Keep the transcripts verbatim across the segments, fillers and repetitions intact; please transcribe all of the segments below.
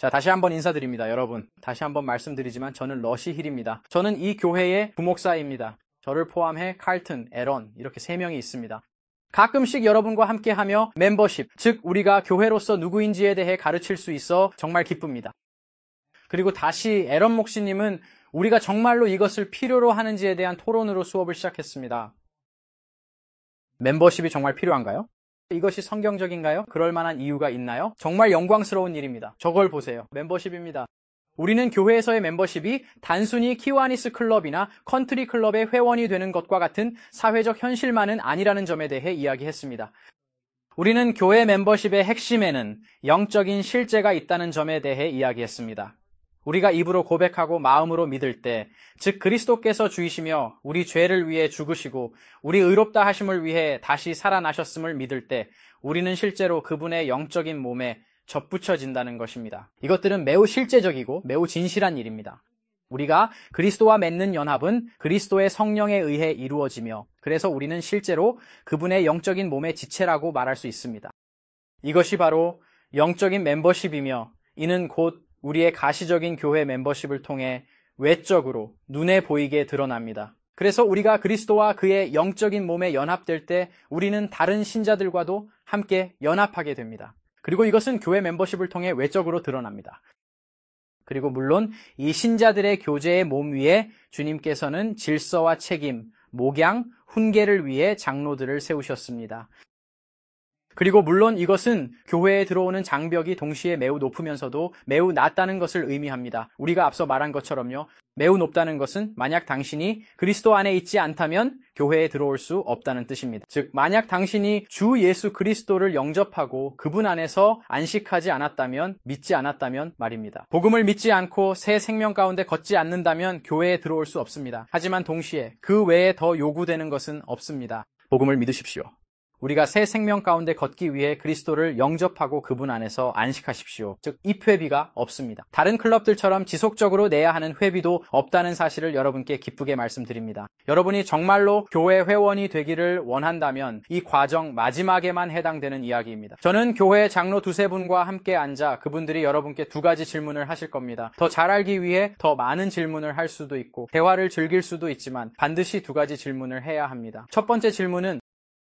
자, 다시 한번 인사드립니다, 여러분. 다시 한번 말씀드리지만 저는 러시 힐입니다. 저는 이 교회의 부목사입니다. 저를 포함해 칼튼, 에런 이렇게 세 명이 있습니다. 가끔씩 여러분과 함께하며 멤버십, 즉 우리가 교회로서 누구인지에 대해 가르칠 수 있어 정말 기쁩니다. 그리고 다시 에런 목사님은 우리가 정말로 이것을 필요로 하는지에 대한 토론으로 수업을 시작했습니다. 멤버십이 정말 필요한가요? 이것이 성경적인가요? 그럴 만한 이유가 있나요? 정말 영광스러운 일입니다. 저걸 보세요. 멤버십입니다. 우리는 교회에서의 멤버십이 단순히 키와니스 클럽이나 컨트리 클럽의 회원이 되는 것과 같은 사회적 현실만은 아니라는 점에 대해 이야기했습니다. 우리는 교회 멤버십의 핵심에는 영적인 실제가 있다는 점에 대해 이야기했습니다. 우리가 입으로 고백하고 마음으로 믿을 때, 즉 그리스도께서 주이시며 우리 죄를 위해 죽으시고 우리 의롭다 하심을 위해 다시 살아나셨음을 믿을 때 우리는 실제로 그분의 영적인 몸에 접붙여진다는 것입니다. 이것들은 매우 실제적이고 매우 진실한 일입니다. 우리가 그리스도와 맺는 연합은 그리스도의 성령에 의해 이루어지며 그래서 우리는 실제로 그분의 영적인 몸의 지체라고 말할 수 있습니다. 이것이 바로 영적인 멤버십이며 이는 곧 우리의 가시적인 교회 멤버십을 통해 외적으로 눈에 보이게 드러납니다. 그래서 우리가 그리스도와 그의 영적인 몸에 연합될 때 우리는 다른 신자들과도 함께 연합하게 됩니다. 그리고 이것은 교회 멤버십을 통해 외적으로 드러납니다. 그리고 물론 이 신자들의 교제의 몸 위에 주님께서는 질서와 책임, 목양, 훈계를 위해 장로들을 세우셨습니다. 그리고 물론 이것은 교회에 들어오는 장벽이 동시에 매우 높으면서도 매우 낮다는 것을 의미합니다. 우리가 앞서 말한 것처럼요. 매우 높다는 것은 만약 당신이 그리스도 안에 있지 않다면 교회에 들어올 수 없다는 뜻입니다. 즉 만약 당신이 주 예수 그리스도를 영접하고 그분 안에서 안식하지 않았다면, 믿지 않았다면 말입니다. 복음을 믿지 않고 새 생명 가운데 걷지 않는다면 교회에 들어올 수 없습니다. 하지만 동시에 그 외에 더 요구되는 것은 없습니다. 복음을 믿으십시오. 우리가 새 생명 가운데 걷기 위해 그리스도를 영접하고 그분 안에서 안식하십시오. 즉 입회비가 없습니다. 다른 클럽들처럼 지속적으로 내야 하는 회비도 없다는 사실을 여러분께 기쁘게 말씀드립니다. 여러분이 정말로 교회 회원이 되기를 원한다면 이 과정 마지막에만 해당되는 이야기입니다. 저는 교회 장로 두세 분과 함께 앉아 그분들이 여러분께 두 가지 질문을 하실 겁니다. 더 잘 알기 위해 더 많은 질문을 할 수도 있고 대화를 즐길 수도 있지만 반드시 두 가지 질문을 해야 합니다. 첫 번째 질문은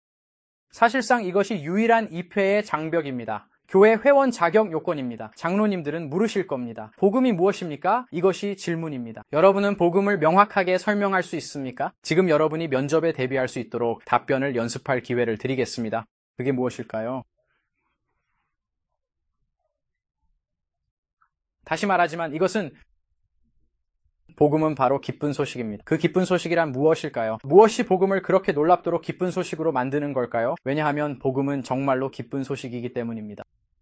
사실상 이것이 유일한 입회의 장벽입니다. 교회 회원 자격 요건입니다. 장로님들은 물으실 겁니다. 복음이 무엇입니까? 이것이 질문입니다. 여러분은 복음을 명확하게 설명할 수 있습니까? 지금 여러분이 면접에 대비할 수 있도록 답변을 연습할 기회를 드리겠습니다. 그게 무엇일까요? 다시 말하지만 이것은 복음은 바로 기쁜 소식입니다. 그 기쁜 소식이란 무엇일까요? 무엇이 복음을 그렇게 놀랍도록 기쁜 소식으로 만드는 걸까요? 왜냐하면 복음은 정말로 기쁜 소식이기 때문입니다.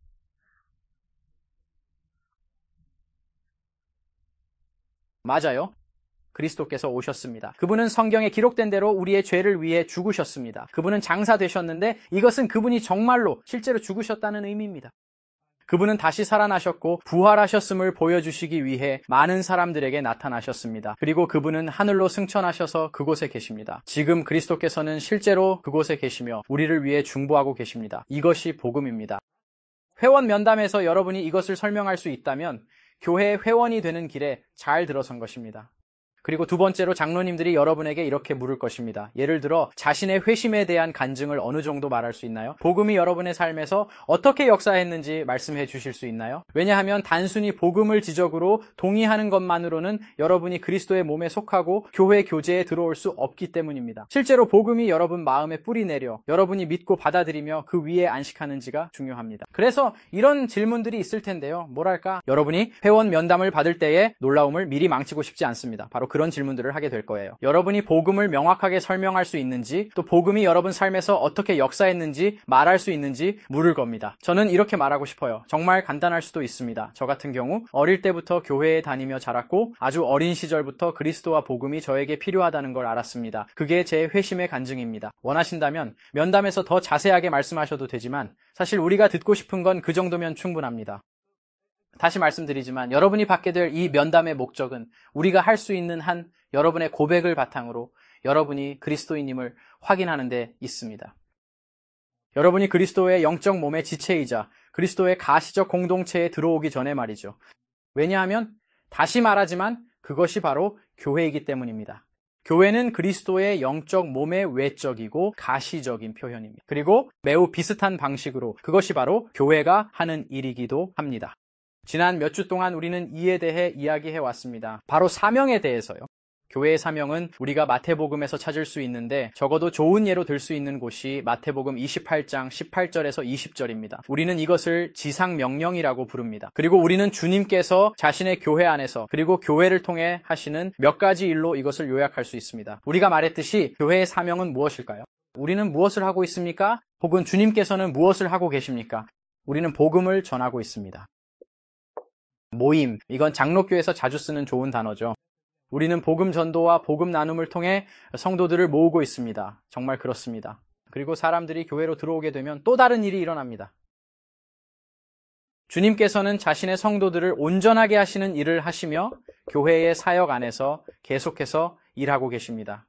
맞아요. 그리스도께서 오셨습니다. 그분은 성경에 기록된 대로 우리의 죄를 위해 죽으셨습니다. 그분은 장사되셨는데 이것은 그분이 정말로 실제로 죽으셨다는 의미입니다. 그분은 다시 살아나셨고 부활하셨음을 보여주시기 위해 많은 사람들에게 나타나셨습니다. 그리고 그분은 하늘로 승천하셔서 그곳에 계십니다. 지금 그리스도께서는 실제로 그곳에 계시며 우리를 위해 중보하고 계십니다. 이것이 복음입니다. 회원 면담에서 여러분이 이것을 설명할 수 있다면 교회 회원이 되는 길에 잘 들어선 것입니다. 그리고 두 번째로 장로님들이 여러분에게 이렇게 물을 것입니다. 예를 들어 자신의 회심에 대한 간증을 어느 정도 말할 수 있나요? 복음이 여러분의 삶에서 어떻게 역사했는지 말씀해 주실 수 있나요? 왜냐하면 단순히 복음을 지적으로 동의하는 것만으로는 여러분이 그리스도의 몸에 속하고 교회 교제에 들어올 수 없기 때문입니다. 실제로 복음이 여러분 마음에 뿌리 내려 여러분이 믿고 받아들이며 그 위에 안식하는지가 중요합니다. 그래서 이런 질문들이 있을 텐데요. 뭐랄까? 여러분이 회원 면담을 받을 때의 놀라움을 미리 망치고 싶지 않습니다. 바로 그런 질문들을 하게 될 거예요. 여러분이 복음을 명확하게 설명할 수 있는지, 또 복음이 여러분 삶에서 어떻게 역사했는지 말할 수 있는지 물을 겁니다. 저는 이렇게 말하고 싶어요. 정말 간단할 수도 있습니다. 저 같은 경우 어릴 때부터 교회에 다니며 자랐고 아주 어린 시절부터 그리스도와 복음이 저에게 필요하다는 걸 알았습니다. 그게 제 회심의 간증입니다. 원하신다면 면담에서 더 자세하게 말씀하셔도 되지만 사실 우리가 듣고 싶은 건 그 정도면 충분합니다. 다시 말씀드리지만 여러분이 받게 될 이 면담의 목적은 우리가 할 수 있는 한 여러분의 고백을 바탕으로 여러분이 그리스도인임을 확인하는 데 있습니다. 여러분이 그리스도의 영적 몸의 지체이자 그리스도의 가시적 공동체에 들어오기 전에 말이죠. 왜냐하면 다시 말하지만 그것이 바로 교회이기 때문입니다. 교회는 그리스도의 영적 몸의 외적이고 가시적인 표현입니다. 그리고 매우 비슷한 방식으로 그것이 바로 교회가 하는 일이기도 합니다. 지난 몇 주 동안 우리는 이에 대해 이야기해 왔습니다. 바로 사명에 대해서요. 교회의 사명은 우리가 마태복음에서 찾을 수 있는데 적어도 좋은 예로 들 수 있는 곳이 마태복음 이십팔 장 십팔 절에서 이십 절입니다. 우리는 이것을 지상명령이라고 부릅니다. 그리고 우리는 주님께서 자신의 교회 안에서 그리고 교회를 통해 하시는 몇 가지 일로 이것을 요약할 수 있습니다. 우리가 말했듯이 교회의 사명은 무엇일까요? 우리는 무엇을 하고 있습니까? 혹은 주님께서는 무엇을 하고 계십니까? 우리는 복음을 전하고 있습니다. 모임, 이건 장로교에서 자주 쓰는 좋은 단어죠. 우리는 복음 전도와 복음 나눔을 통해 성도들을 모으고 있습니다. 정말 그렇습니다. 그리고 사람들이 교회로 들어오게 되면 또 다른 일이 일어납니다. 주님께서는 자신의 성도들을 온전하게 하시는 일을 하시며 교회의 사역 안에서 계속해서 일하고 계십니다.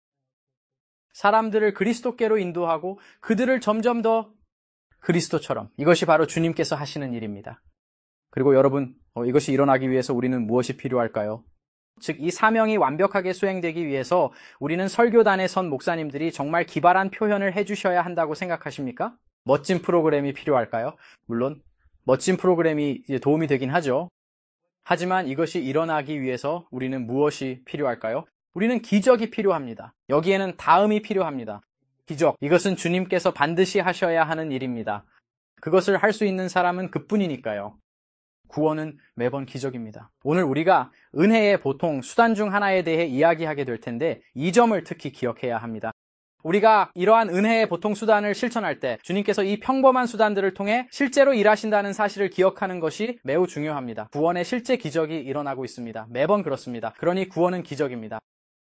사람들을 그리스도께로 인도하고 그들을 점점 더 그리스도처럼, 이것이 바로 주님께서 하시는 일입니다. 그리고 여러분, 이것이 일어나기 위해서 우리는 무엇이 필요할까요? 즉, 이 사명이 완벽하게 수행되기 위해서 우리는 설교단에 선 목사님들이 정말 기발한 표현을 해주셔야 한다고 생각하십니까? 멋진 프로그램이 필요할까요? 물론 멋진 프로그램이 이제 도움이 되긴 하죠. 하지만 이것이 일어나기 위해서 우리는 무엇이 필요할까요? 우리는 기적이 필요합니다. 여기에는 다음이 필요합니다. 기적, 이것은 주님께서 반드시 하셔야 하는 일입니다. 그것을 할 수 있는 사람은 그뿐이니까요. 구원은 매번 기적입니다. 오늘 우리가 은혜의 보통 수단 중 하나에 대해 이야기하게 될 텐데 이 점을 특히 기억해야 합니다. 우리가 이러한 은혜의 보통 수단을 실천할 때 주님께서 이 평범한 수단들을 통해 실제로 일하신다는 사실을 기억하는 것이 매우 중요합니다. 구원의 실제 기적이 일어나고 있습니다. 매번 그렇습니다. 그러니 구원은 기적입니다.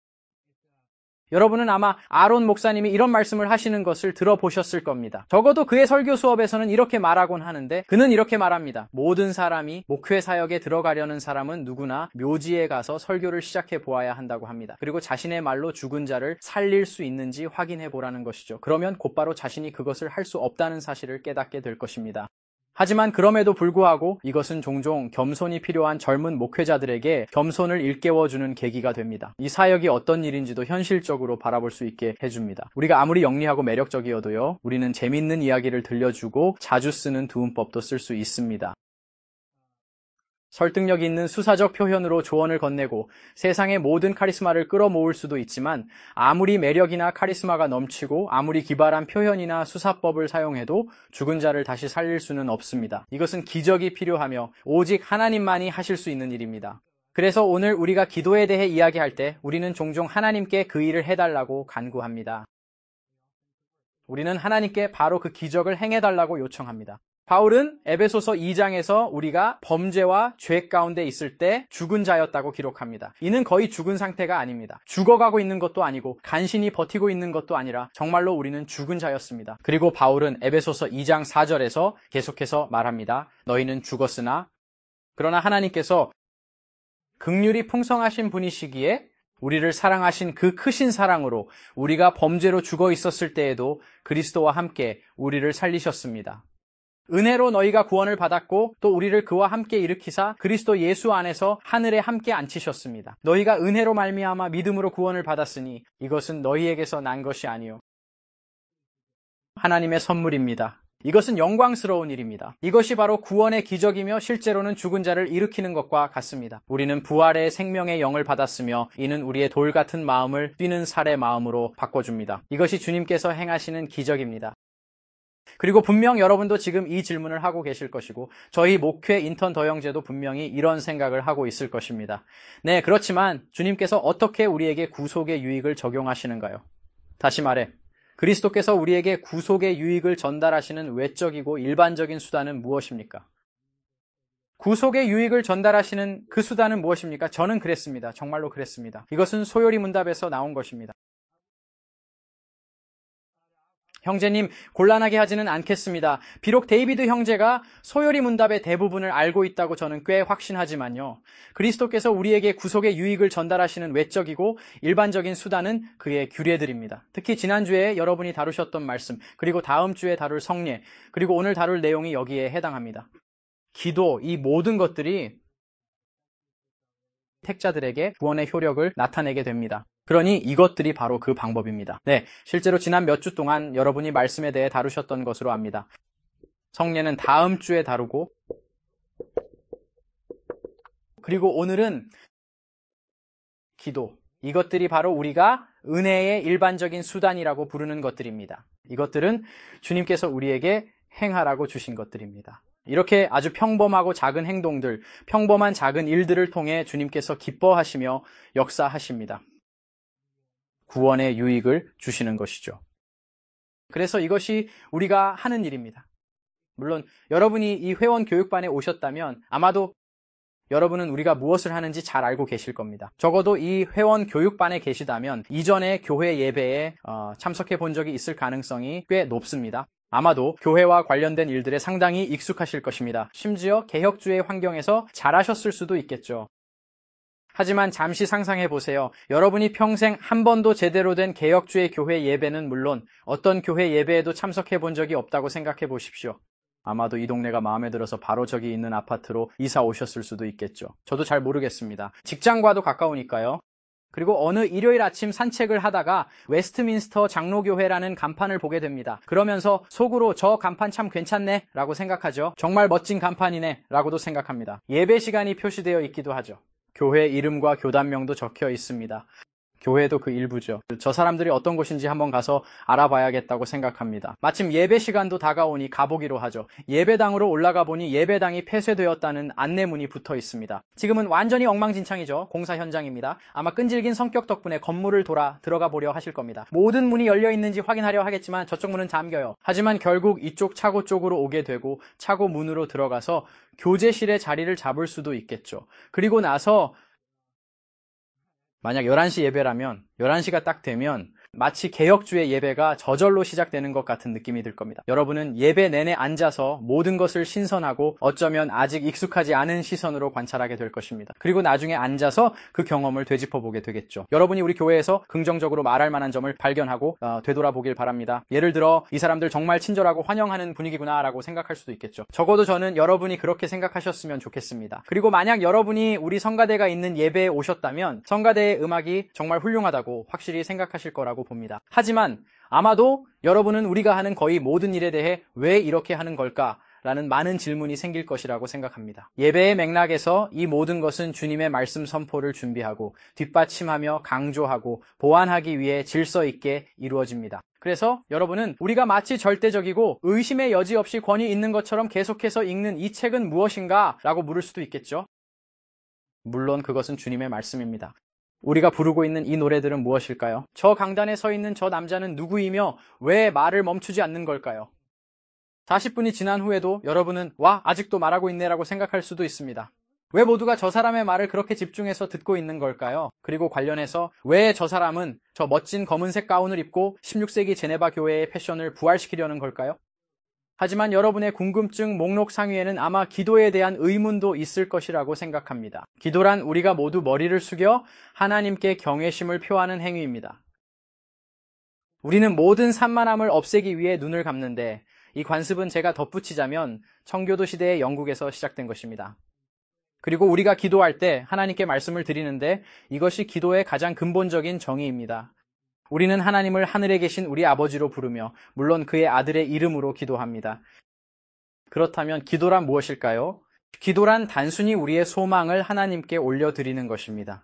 여러분은 아마 아론 목사님이 이런 말씀을 하시는 것을 들어보셨을 겁니다. 적어도 그의 설교 수업에서는 이렇게 말하곤 하는데 그는 이렇게 말합니다. 모든 사람이 목회 사역에 들어가려는 사람은 누구나 묘지에 가서 설교를 시작해 보아야 한다고 합니다. 그리고 자신의 말로 죽은 자를 살릴 수 있는지 확인해 보라는 것이죠. 그러면 곧바로 자신이 그것을 할 수 없다는 사실을 깨닫게 될 것입니다. 하지만 그럼에도 불구하고 이것은 종종 겸손이 필요한 젊은 목회자들에게 겸손을 일깨워주는 계기가 됩니다. 이 사역이 어떤 일인지도 현실적으로 바라볼 수 있게 해줍니다. 우리가 아무리 영리하고 매력적이어도요, 우리는 재밌는 이야기를 들려주고 자주 쓰는 두음법도 쓸 수 있습니다. 설득력 있는 수사적 표현으로 조언을 건네고 세상의 모든 카리스마를 끌어모을 수도 있지만 아무리 매력이나 카리스마가 넘치고 아무리 기발한 표현이나 수사법을 사용해도 죽은 자를 다시 살릴 수는 없습니다. 이것은 기적이 필요하며 오직 하나님만이 하실 수 있는 일입니다. 그래서 오늘 우리가 기도에 대해 이야기할 때 우리는 종종 하나님께 그 일을 해달라고 간구합니다. 우리는 하나님께 바로 그 기적을 행해달라고 요청합니다. 바울은 에베소서 이 장에서 우리가 범죄와 죄 가운데 있을 때 죽은 자였다고 기록합니다. 이는 거의 죽은 상태가 아닙니다. 죽어가고 있는 것도 아니고 간신히 버티고 있는 것도 아니라 정말로 우리는 죽은 자였습니다. 그리고 바울은 에베소서 이 장 사 절에서 계속해서 말합니다. 너희는 죽었으나 그러나 하나님께서 긍휼이 풍성하신 분이시기에 우리를 사랑하신 그 크신 사랑으로 우리가 범죄로 죽어 있었을 때에도 그리스도와 함께 우리를 살리셨습니다. 은혜로 너희가 구원을 받았고 또 우리를 그와 함께 일으키사 그리스도 예수 안에서 하늘에 함께 앉히셨습니다. 너희가 은혜로 말미암아 믿음으로 구원을 받았으니 이것은 너희에게서 난 것이 아니요 하나님의 선물입니다. 이것은 영광스러운 일입니다. 이것이 바로 구원의 기적이며 실제로는 죽은 자를 일으키는 것과 같습니다. 우리는 부활의 생명의 영을 받았으며 이는 우리의 돌 같은 마음을 뛰는 살의 마음으로 바꿔줍니다. 이것이 주님께서 행하시는 기적입니다. 그리고 분명 여러분도 지금 이 질문을 하고 계실 것이고 저희 목회 인턴 더영제도 분명히 이런 생각을 하고 있을 것입니다. 네, 그렇지만 주님께서 어떻게 우리에게 구속의 유익을 적용하시는가요? 다시 말해, 그리스도께서 우리에게 구속의 유익을 전달하시는 외적이고 일반적인 수단은 무엇입니까? 구속의 유익을 전달하시는 그 수단은 무엇입니까? 저는 그랬습니다. 정말로 그랬습니다. 이것은 소요리 문답에서 나온 것입니다. 형제님, 곤란하게 하지는 않겠습니다. 비록 데이비드 형제가 소요리 문답의 대부분을 알고 있다고 저는 꽤 확신하지만요. 그리스도께서 우리에게 구속의 유익을 전달하시는 외적이고 일반적인 수단은 그의 규례들입니다. 특히 지난주에 여러분이 다루셨던 말씀, 그리고 다음 주에 다룰 성례, 그리고 오늘 다룰 내용이 여기에 해당합니다. 기도, 이 모든 것들이 택자들에게 구원의 효력을 나타내게 됩니다. 그러니 이것들이 바로 그 방법입니다. 네, 실제로 지난 몇 주 동안 여러분이 말씀에 대해 다루셨던 것으로 압니다. 성례는 다음 주에 다루고, 그리고 오늘은 기도, 이것들이 바로 우리가 은혜의 일반적인 수단이라고 부르는 것들입니다. 이것들은 주님께서 우리에게 행하라고 주신 것들입니다. 이렇게 아주 평범하고 작은 행동들, 평범한 작은 일들을 통해 주님께서 기뻐하시며 역사하십니다. 구원의 유익을 주시는 것이죠. 그래서 이것이 우리가 하는 일입니다. 물론 여러분이 이 회원 교육반에 오셨다면 아마도 여러분은 우리가 무엇을 하는지 잘 알고 계실 겁니다. 적어도 이 회원 교육반에 계시다면 이전에 교회 예배에 어, 참석해 본 적이 있을 가능성이 꽤 높습니다. 아마도 교회와 관련된 일들에 상당히 익숙하실 것입니다. 심지어 개혁주의 환경에서 잘하셨을 수도 있겠죠. 하지만 잠시 상상해 보세요. 여러분이 평생 한 번도 제대로 된 개혁주의 교회 예배는 물론 어떤 교회 예배에도 참석해 본 적이 없다고 생각해 보십시오. 아마도 이 동네가 마음에 들어서 바로 저기 있는 아파트로 이사 오셨을 수도 있겠죠. 저도 잘 모르겠습니다. 직장과도 가까우니까요. 그리고 어느 일요일 아침 산책을 하다가 웨스트민스터 장로교회라는 간판을 보게 됩니다. 그러면서 속으로 저 간판 참 괜찮네 라고 생각하죠. 정말 멋진 간판이네 라고도 생각합니다. 예배 시간이 표시되어 있기도 하죠. 교회 이름과 교단명도 적혀 있습니다. 교회도 그 일부죠. 저 사람들이 어떤 곳인지 한번 가서 알아봐야겠다고 생각합니다. 마침 예배 시간도 다가오니 가보기로 하죠. 예배당으로 올라가 보니 예배당이 폐쇄되었다는 안내문이 붙어 있습니다. 지금은 완전히 엉망진창이죠. 공사 현장입니다. 아마 끈질긴 성격 덕분에 건물을 돌아 들어가 보려 하실 겁니다. 모든 문이 열려 있는지 확인하려 하겠지만 저쪽 문은 잠겨요. 하지만 결국 이쪽 차고 쪽으로 오게 되고 차고 문으로 들어가서 교제실에 자리를 잡을 수도 있겠죠. 그리고 나서 만약 열한 시 예배라면 열한 시가 딱 되면 마치 개혁주의 예배가 저절로 시작되는 것 같은 느낌이 들 겁니다. 여러분은 예배 내내 앉아서 모든 것을 신선하고 어쩌면 아직 익숙하지 않은 시선으로 관찰하게 될 것입니다. 그리고 나중에 앉아서 그 경험을 되짚어보게 되겠죠. 여러분이 우리 교회에서 긍정적으로 말할 만한 점을 발견하고 어, 되돌아보길 바랍니다. 예를 들어 이 사람들 정말 친절하고 환영하는 분위기구나 라고 생각할 수도 있겠죠. 적어도 저는 여러분이 그렇게 생각하셨으면 좋겠습니다. 그리고 만약 여러분이 우리 성가대가 있는 예배에 오셨다면 성가대의 음악이 정말 훌륭하다고 확실히 생각하실 거라고 봅니다. 하지만 아마도 여러분은 우리가 하는 거의 모든 일에 대해 왜 이렇게 하는 걸까? 라는 많은 질문이 생길 것이라고 생각합니다. 예배의 맥락에서 이 모든 것은 주님의 말씀 선포를 준비하고 뒷받침하며 강조하고 보완하기 위해 질서 있게 이루어집니다. 그래서 여러분은 우리가 마치 절대적이고 의심의 여지 없이 권위 있는 것처럼 계속해서 읽는 이 책은 무엇인가? 라고 물을 수도 있겠죠. 물론 그것은 주님의 말씀입니다. 우리가 부르고 있는 이 노래들은 무엇일까요? 저 강단에 서 있는 저 남자는 누구이며 왜 말을 멈추지 않는 걸까요? 사십 분이 지난 후에도 여러분은 와, 아직도 말하고 있네라고 생각할 수도 있습니다. 왜 모두가 저 사람의 말을 그렇게 집중해서 듣고 있는 걸까요? 그리고 관련해서 왜 저 사람은 저 멋진 검은색 가운을 입고 십육 세기 제네바 교회의 패션을 부활시키려는 걸까요? 하지만 여러분의 궁금증 목록 상위에는 아마 기도에 대한 의문도 있을 것이라고 생각합니다. 기도란 우리가 모두 머리를 숙여 하나님께 경외심을 표하는 행위입니다. 우리는 모든 산만함을 없애기 위해 눈을 감는데 이 관습은 제가 덧붙이자면 청교도 시대의 영국에서 시작된 것입니다. 그리고 우리가 기도할 때 하나님께 말씀을 드리는데 이것이 기도의 가장 근본적인 정의입니다. 우리는 하나님을 하늘에 계신 우리 아버지로 부르며 물론 그의 아들의 이름으로 기도합니다. 그렇다면 기도란 무엇일까요? 기도란 단순히 우리의 소망을 하나님께 올려드리는 것입니다.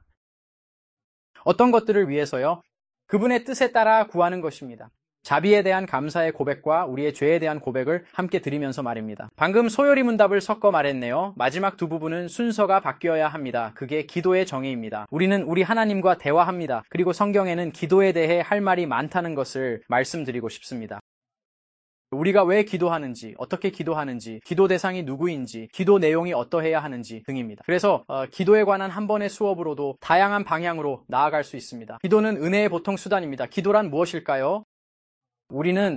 어떤 것들을 위해서요? 그분의 뜻에 따라 구하는 것입니다. 자비에 대한 감사의 고백과 우리의 죄에 대한 고백을 함께 드리면서 말입니다. 방금 소요리 문답을 섞어 말했네요. 마지막 두 부분은 순서가 바뀌어야 합니다. 그게 기도의 정의입니다. 우리는 우리 하나님과 대화합니다. 그리고 성경에는 기도에 대해 할 말이 많다는 것을 말씀드리고 싶습니다. 우리가 왜 기도하는지, 어떻게 기도하는지, 기도 대상이 누구인지, 기도 내용이 어떠해야 하는지 등입니다. 그래서 어, 기도에 관한 한 번의 수업으로도 다양한 방향으로 나아갈 수 있습니다. 기도는 은혜의 보통 수단입니다. 기도란 무엇일까요? 우리는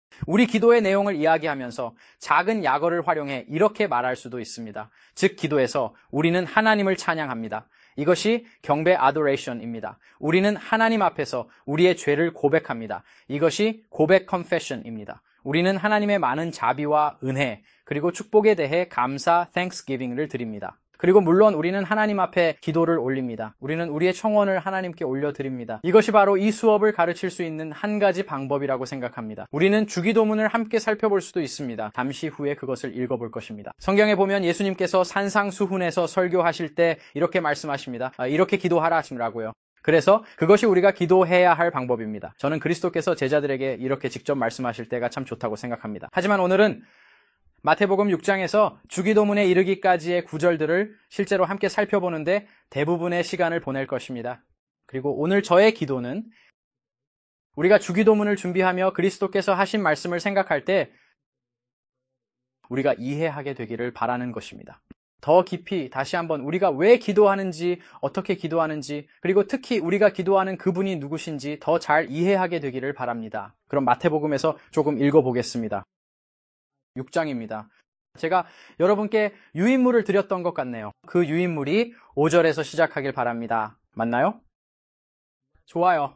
우리 기도의 내용을 이야기하면서 작은 약어를 활용해 이렇게 말할 수도 있습니다. 즉 기도에서 우리는 하나님을 찬양합니다. 이것이 경배 adoration입니다. 우리는 하나님 앞에서 우리의 죄를 고백합니다. 이것이 고백 confession입니다. 우리는 하나님의 많은 자비와 은혜 그리고 축복에 대해 감사 thanksgiving를 드립니다. 그리고 물론 우리는 하나님 앞에 기도를 올립니다. 우리는 우리의 청원을 하나님께 올려드립니다. 이것이 바로 이 수업을 가르칠 수 있는 한 가지 방법이라고 생각합니다. 우리는 주기도문을 함께 살펴볼 수도 있습니다. 잠시 후에 그것을 읽어볼 것입니다. 성경에 보면 예수님께서 산상수훈에서 설교하실 때 이렇게 말씀하십니다. 아, 이렇게 기도하라 하시라고요. 그래서 그것이 우리가 기도해야 할 방법입니다. 저는 그리스도께서 제자들에게 이렇게 직접 말씀하실 때가 참 좋다고 생각합니다. 하지만 오늘은 마태복음 육 장에서 주기도문에 이르기까지의 구절들을 실제로 함께 살펴보는데 대부분의 시간을 보낼 것입니다. 그리고 오늘 저의 기도는 우리가 주기도문을 준비하며 그리스도께서 하신 말씀을 생각할 때 우리가 이해하게 되기를 바라는 것입니다. 더 깊이 다시 한번 우리가 왜 기도하는지, 어떻게 기도하는지, 그리고 특히 우리가 기도하는 그분이 누구신지 더 잘 이해하게 되기를 바랍니다. 그럼 마태복음에서 조금 읽어보겠습니다. 육 장입니다. 제가 여러분께 유인물을 드렸던 것 같네요. 그 유인물이 오 절에서 시작하길 바랍니다. 맞나요? 좋아요.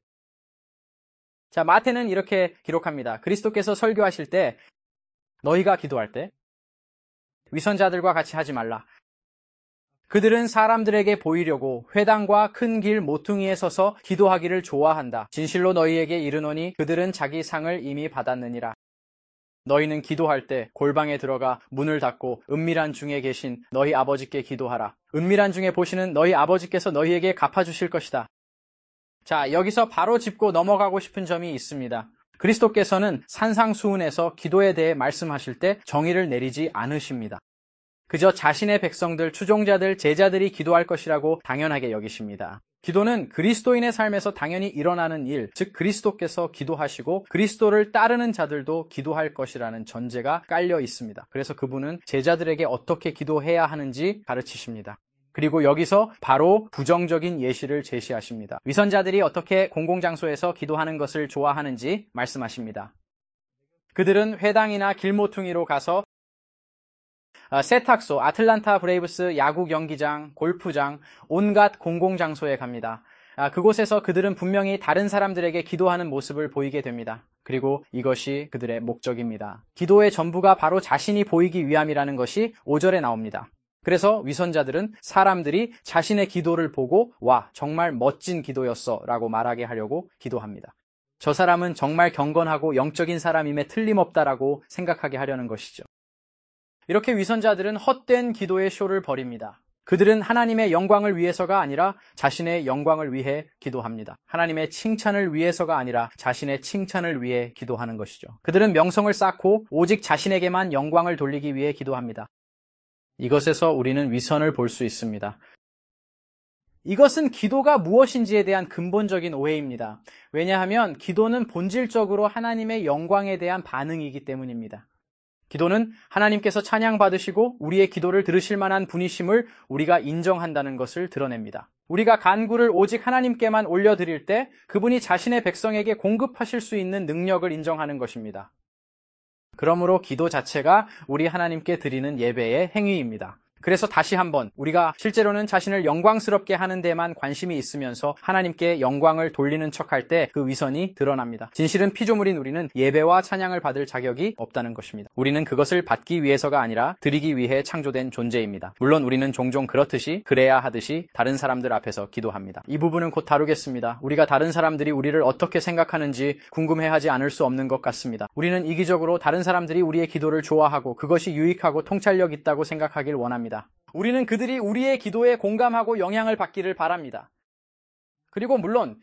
자, 마태는 이렇게 기록합니다. 그리스도께서 설교하실 때 너희가 기도할 때 위선자들과 같이 하지 말라. 그들은 사람들에게 보이려고 회당과 큰 길 모퉁이에 서서 기도하기를 좋아한다. 진실로 너희에게 이르노니 그들은 자기 상을 이미 받았느니라. 너희는 기도할 때 골방에 들어가 문을 닫고 은밀한 중에 계신 너희 아버지께 기도하라. 은밀한 중에 보시는 너희 아버지께서 너희에게 갚아주실 것이다. 자, 여기서 바로 짚고 넘어가고 싶은 점이 있습니다. 그리스도께서는 산상수훈에서 기도에 대해 말씀하실 때 정의를 내리지 않으십니다. 그저 자신의 백성들, 추종자들, 제자들이 기도할 것이라고 당연하게 여기십니다. 기도는 그리스도인의 삶에서 당연히 일어나는 일, 즉 그리스도께서 기도하시고 그리스도를 따르는 자들도 기도할 것이라는 전제가 깔려 있습니다. 그래서 그분은 제자들에게 어떻게 기도해야 하는지 가르치십니다. 그리고 여기서 바로 부정적인 예시를 제시하십니다. 위선자들이 어떻게 공공장소에서 기도하는 것을 좋아하는지 말씀하십니다. 그들은 회당이나 길모퉁이로 가서 세탁소, 아틀란타 브레이브스 야구 경기장, 골프장, 온갖 공공장소에 갑니다. 그곳에서 그들은 분명히 다른 사람들에게 기도하는 모습을 보이게 됩니다. 그리고 이것이 그들의 목적입니다. 기도의 전부가 바로 자신이 보이기 위함이라는 것이 오 절에 나옵니다. 그래서 위선자들은 사람들이 자신의 기도를 보고 와, 정말 멋진 기도였어 라고 말하게 하려고 기도합니다. 저 사람은 정말 경건하고 영적인 사람임에 틀림없다라고 생각하게 하려는 것이죠. 이렇게 위선자들은 헛된 기도의 쇼를 벌입니다. 그들은 하나님의 영광을 위해서가 아니라 자신의 영광을 위해 기도합니다. 하나님의 칭찬을 위해서가 아니라 자신의 칭찬을 위해 기도하는 것이죠. 그들은 명성을 쌓고 오직 자신에게만 영광을 돌리기 위해 기도합니다. 이것에서 우리는 위선을 볼 수 있습니다. 이것은 기도가 무엇인지에 대한 근본적인 오해입니다. 왜냐하면 기도는 본질적으로 하나님의 영광에 대한 반응이기 때문입니다. 기도는 하나님께서 찬양받으시고 우리의 기도를 들으실 만한 분이심을 우리가 인정한다는 것을 드러냅니다. 우리가 간구를 오직 하나님께만 올려드릴 때 그분이 자신의 백성에게 공급하실 수 있는 능력을 인정하는 것입니다. 그러므로 기도 자체가 우리 하나님께 드리는 예배의 행위입니다. 그래서 다시 한번 우리가 실제로는 자신을 영광스럽게 하는 데만 관심이 있으면서 하나님께 영광을 돌리는 척할 때 그 위선이 드러납니다. 진실은 피조물인 우리는 예배와 찬양을 받을 자격이 없다는 것입니다. 우리는 그것을 받기 위해서가 아니라 드리기 위해 창조된 존재입니다. 물론 우리는 종종 그렇듯이 그래야 하듯이 다른 사람들 앞에서 기도합니다. 이 부분은 곧 다루겠습니다. 우리가 다른 사람들이 우리를 어떻게 생각하는지 궁금해하지 않을 수 없는 것 같습니다. 우리는 이기적으로 다른 사람들이 우리의 기도를 좋아하고 그것이 유익하고 통찰력 있다고 생각하길 원합니다. 우리는 그들이 우리의 기도에 공감하고 영향을 받기를 바랍니다. 그리고 물론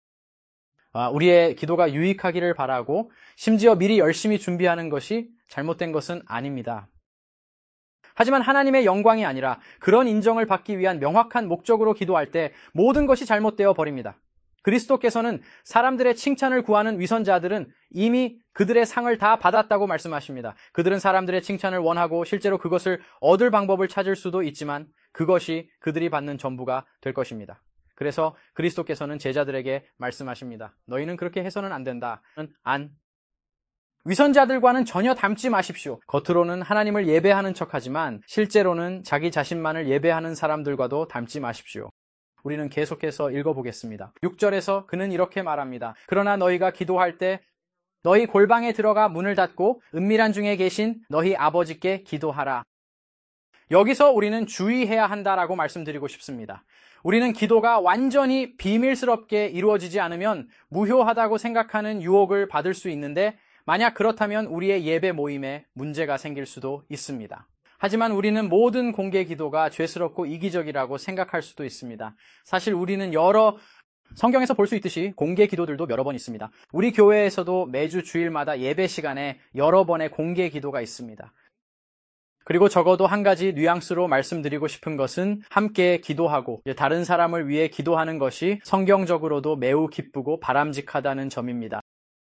우리의 기도가 유익하기를 바라고 심지어 미리 열심히 준비하는 것이 잘못된 것은 아닙니다. 하지만 하나님의 영광이 아니라 그런 인정을 받기 위한 명확한 목적으로 기도할 때 모든 것이 잘못되어 버립니다. 그리스도께서는 사람들의 칭찬을 구하는 위선자들은 이미 그들의 상을 다 받았다고 말씀하십니다. 그들은 사람들의 칭찬을 원하고 실제로 그것을 얻을 방법을 찾을 수도 있지만 그것이 그들이 받는 전부가 될 것입니다. 그래서 그리스도께서는 제자들에게 말씀하십니다. 너희는 그렇게 해서는 안 된다. 안. 위선자들과는 전혀 닮지 마십시오. 겉으로는 하나님을 예배하는 척하지만 실제로는 자기 자신만을 예배하는 사람들과도 닮지 마십시오. 우리는 계속해서 읽어보겠습니다. 육 절에서 그는 이렇게 말합니다. 그러나 너희가 기도할 때 너희 골방에 들어가 문을 닫고 은밀한 중에 계신 너희 아버지께 기도하라. 여기서 우리는 주의해야 한다라고 말씀드리고 싶습니다. 우리는 기도가 완전히 비밀스럽게 이루어지지 않으면 무효하다고 생각하는 유혹을 받을 수 있는데 만약 그렇다면 우리의 예배 모임에 문제가 생길 수도 있습니다. 하지만 우리는 모든 공개 기도가 죄스럽고 이기적이라고 생각할 수도 있습니다. 사실 우리는 여러 성경에서 볼 수 있듯이 공개 기도들도 여러 번 있습니다. 우리 교회에서도 매주 주일마다 예배 시간에 여러 번의 공개 기도가 있습니다. 그리고 적어도 한 가지 뉘앙스로 말씀드리고 싶은 것은 함께 기도하고 다른 사람을 위해 기도하는 것이 성경적으로도 매우 기쁘고 바람직하다는 점입니다.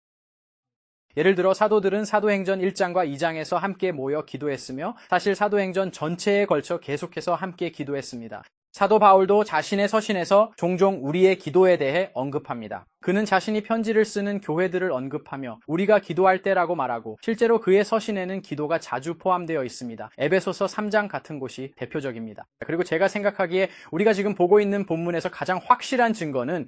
예를 들어 사도들은 사도행전 일 장과 이 장에서 함께 모여 기도했으며 사실 사도행전 전체에 걸쳐 계속해서 함께 기도했습니다. 사도 바울도 자신의 서신에서 종종 우리의 기도에 대해 언급합니다. 그는 자신이 편지를 쓰는 교회들을 언급하며 우리가 기도할 때라고 말하고 실제로 그의 서신에는 기도가 자주 포함되어 있습니다. 에베소서 삼 장 같은 곳이 대표적입니다. 그리고 제가 생각하기에 우리가 지금 보고 있는 본문에서 가장 확실한 증거는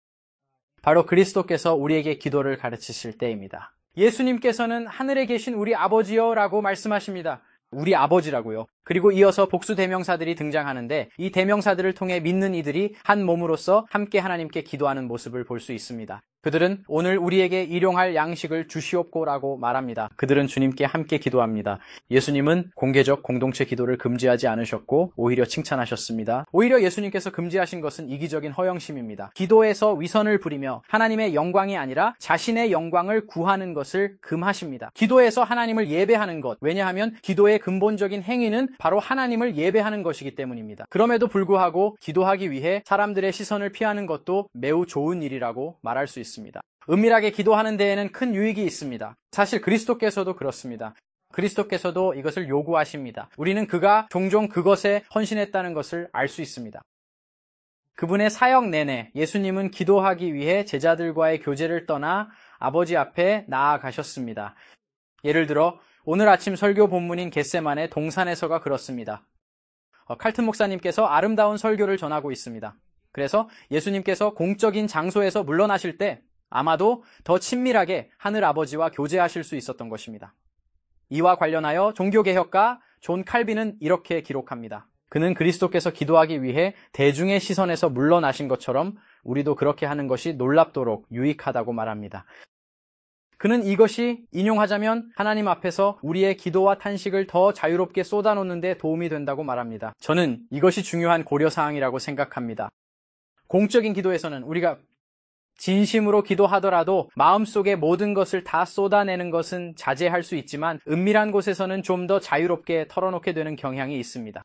바로 그리스도께서 우리에게 기도를 가르치실 때입니다. 예수님께서는 하늘에 계신 우리 아버지여 라고 말씀하십니다. 우리 아버지라고요. 그리고 이어서 복수 대명사들이 등장하는데 이 대명사들을 통해 믿는 이들이 한 몸으로서 함께 하나님께 기도하는 모습을 볼 수 있습니다. 그들은 오늘 우리에게 일용할 양식을 주시옵고라고 말합니다. 그들은 주님께 함께 기도합니다. 예수님은 공개적 공동체 기도를 금지하지 않으셨고 오히려 칭찬하셨습니다. 오히려 예수님께서 금지하신 것은 이기적인 허영심입니다. 기도에서 위선을 부리며 하나님의 영광이 아니라 자신의 영광을 구하는 것을 금하십니다. 기도에서 하나님을 예배하는 것, 왜냐하면 기도의 근본적인 행위는 바로 하나님을 예배하는 것이기 때문입니다. 그럼에도 불구하고 기도하기 위해 사람들의 시선을 피하는 것도 매우 좋은 일이라고 말할 수 있습니다. 은밀하게 기도하는 데에는 큰 유익이 있습니다. 사실 그리스도께서도 그렇습니다. 그리스도께서도 이것을 요구하십니다. 우리는 그가 종종 그것에 헌신했다는 것을 알 수 있습니다. 그분의 사역 내내 예수님은 기도하기 위해 제자들과의 교제를 떠나 아버지 앞에 나아가셨습니다. 예를 들어 오늘 아침 설교 본문인 겟세마네 동산에서가 그렇습니다. 칼튼 목사님께서 아름다운 설교를 전하고 있습니다. 그래서 예수님께서 공적인 장소에서 물러나실 때 아마도 더 친밀하게 하늘 아버지와 교제하실 수 있었던 것입니다. 이와 관련하여 종교개혁가 존 칼빈은 이렇게 기록합니다. 그는 그리스도께서 기도하기 위해 대중의 시선에서 물러나신 것처럼 우리도 그렇게 하는 것이 놀랍도록 유익하다고 말합니다. 그는 이것이 인용하자면 하나님 앞에서 우리의 기도와 탄식을 더 자유롭게 쏟아놓는 데 도움이 된다고 말합니다. 저는 이것이 중요한 고려사항이라고 생각합니다. 공적인 기도에서는 우리가 진심으로 기도하더라도 마음속의 모든 것을 다 쏟아내는 것은 자제할 수 있지만 은밀한 곳에서는 좀 더 자유롭게 털어놓게 되는 경향이 있습니다.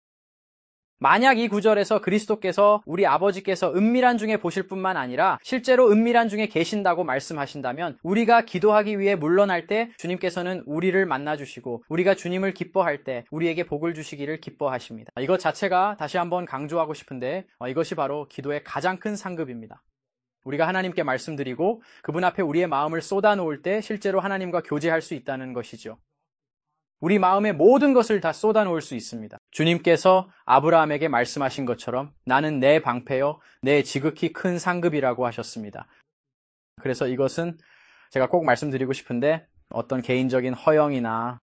만약 이 구절에서 그리스도께서 우리 아버지께서 은밀한 중에 보실 뿐만 아니라 실제로 은밀한 중에 계신다고 말씀하신다면 우리가 기도하기 위해 물러날 때 주님께서는 우리를 만나주시고 우리가 주님을 기뻐할 때 우리에게 복을 주시기를 기뻐하십니다. 이것 자체가 다시 한번 강조하고 싶은데 이것이 바로 기도의 가장 큰 상급입니다. 우리가 하나님께 말씀드리고 그분 앞에 우리의 마음을 쏟아놓을 때 실제로 하나님과 교제할 수 있다는 것이죠. 우리 마음의 모든 것을 다 쏟아놓을 수 있습니다. 주님께서 아브라함에게 말씀하신 것처럼 나는 내 방패요 내 지극히 큰 상급이라고 하셨습니다. 그래서 이것은 제가 꼭 말씀드리고 싶은데 어떤 개인적인 허영이나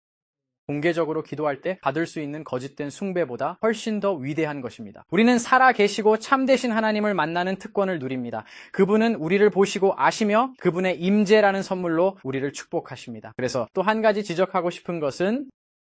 공개적으로 기도할 때 받을 수 있는 거짓된 숭배보다 훨씬 더 위대한 것입니다. 우리는 살아 계시고 참되신 하나님을 만나는 특권을 누립니다. 그분은 우리를 보시고 아시며 그분의 임재라는 선물로 우리를 축복하십니다. 그래서 또 한 가지 지적하고 싶은 것은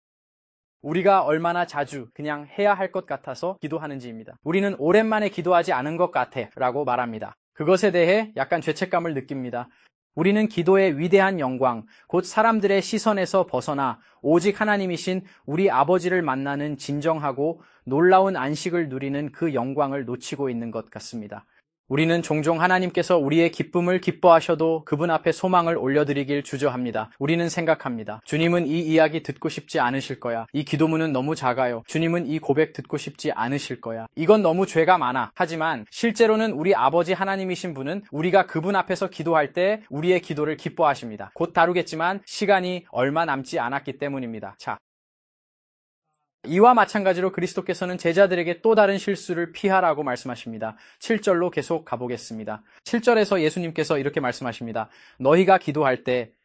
우리가 얼마나 자주 그냥 해야 할 것 같아서 기도하는지입니다. 우리는 오랜만에 기도하지 않은 것 같아 라고 말합니다. 그것에 대해 약간 죄책감을 느낍니다. 우리는 기도의 위대한 영광, 곧 사람들의 시선에서 벗어나 오직 하나님이신 우리 아버지를 만나는 진정하고 놀라운 안식을 누리는 그 영광을 놓치고 있는 것 같습니다. 우리는 종종 하나님께서 우리의 기쁨을 기뻐하셔도 그분 앞에 소망을 올려드리길 주저합니다. 우리는 생각합니다. 주님은 이 이야기 듣고 싶지 않으실 거야. 이 기도문은 너무 작아요. 주님은 이 고백 듣고 싶지 않으실 거야. 이건 너무 죄가 많아. 하지만 실제로는 우리 아버지 하나님이신 분은 우리가 그분 앞에서 기도할 때 우리의 기도를 기뻐하십니다. 곧 다루겠지만 시간이 얼마 남지 않았기 때문입니다. 자. 이와 마찬가지로 그리스도께서는 제자들에게 또 다른 실수를 피하라고 말씀하십니다. 칠 절로 계속 가보겠습니다. 칠 절에서 예수님께서 이렇게 말씀하십니다. 너희가 기도할 때